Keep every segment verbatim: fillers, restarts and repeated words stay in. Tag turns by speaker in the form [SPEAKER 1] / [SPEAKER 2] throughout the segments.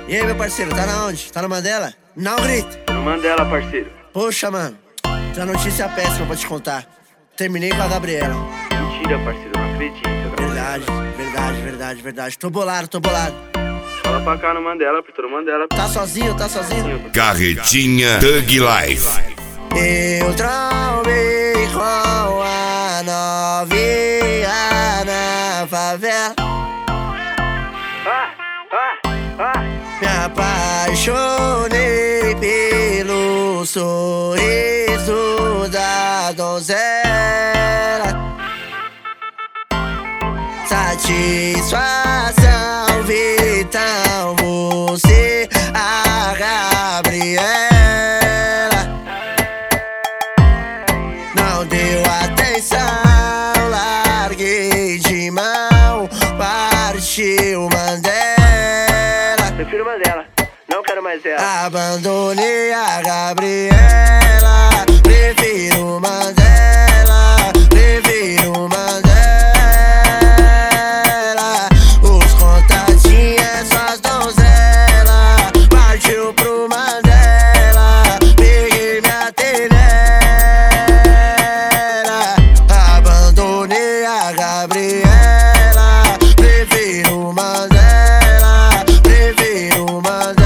[SPEAKER 1] E aí, meu parceiro, tá na onde? Tá no Mandela? Não grita.
[SPEAKER 2] No Mandela, parceiro.
[SPEAKER 1] Poxa, mano, tem uma notícia péssima pra te contar. Terminei com a Gabriela.
[SPEAKER 2] Mentira, parceiro, não acredito.
[SPEAKER 1] Verdade, verdade, verdade, verdade. Tô bolado, tô bolado.
[SPEAKER 2] Fala pra cá no Mandela, pro no Mandela.
[SPEAKER 1] Tá sozinho, tá sozinho?
[SPEAKER 3] Carretinha Thug Life.
[SPEAKER 1] Eu trombei com a novinha na favela.
[SPEAKER 2] Ah, ah, ah.
[SPEAKER 1] Me apaixonei pelo sorriso da donzela. Satisfação vital, você, a Gabriela. Não deu atenção, larguei de mão, partiu Mandela.
[SPEAKER 2] Prefiro Mandela, não quero mais ela.
[SPEAKER 1] Abandonei a Gabriela, prefiro Mandela, prefiro Mandela. Os contatinhos é só as donzelas, partiu pro Mandela, peguei minha telera. Abandonei a Gabriela, prefiro Mandela, prefiro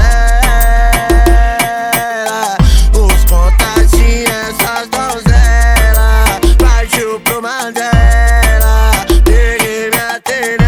[SPEAKER 1] Mandela. Os contatinhos é só as donzelas, partiu pro Mandela, peguei minha telera.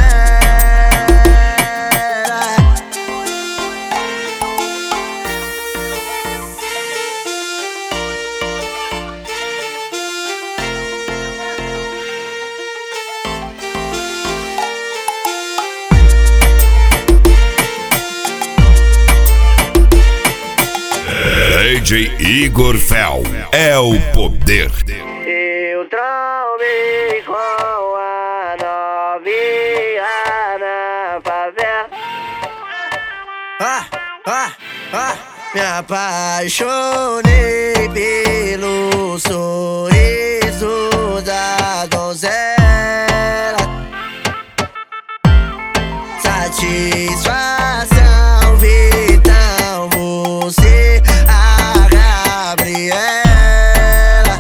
[SPEAKER 3] D J Igor Fel é o poder.
[SPEAKER 1] Eu trombei com a novinha na favela. Ah, ah, ah. Me apaixonei pelo sorriso da donzela. Satisfação vital, você, a Gabriela.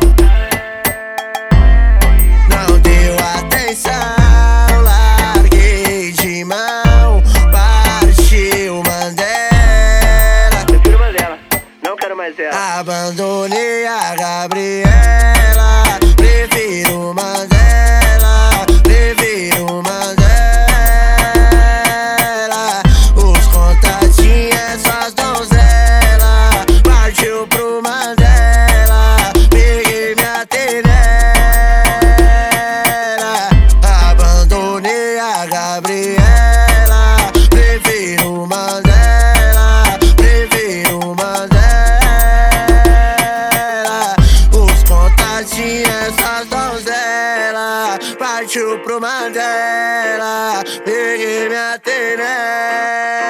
[SPEAKER 1] Não deu atenção, larguei de mão, partiu Mandela.
[SPEAKER 2] Prefiro Mandela, não quero mais ela.
[SPEAKER 1] Abandonei a Gabriela, prefiro Mandela, prefiro Mandela. Os contatinhos é só as donzelas, partiu pro Mandela, peguei minha telera. Abandonei a Gabriela, prefiro Mandela, prefiro Mandela. Os contatinhos é só as donzelas, partiu pro Mandela, peguei minha telera.